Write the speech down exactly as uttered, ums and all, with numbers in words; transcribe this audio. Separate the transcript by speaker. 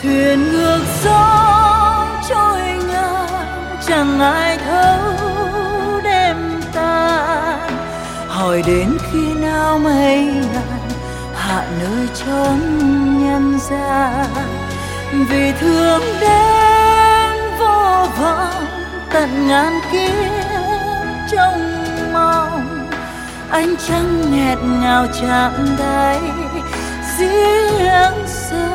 Speaker 1: thuyền ngược gió trôi ngang, chẳng ai thấu đêm tan. Hỏi đến khi nào mây ngàn hạ nơi chốn nhân gian, vì thương đến vô vọng tận ngàn kiếp trong mong. Ánh trăng nghẹt ngào chạm đáy giếng sâu.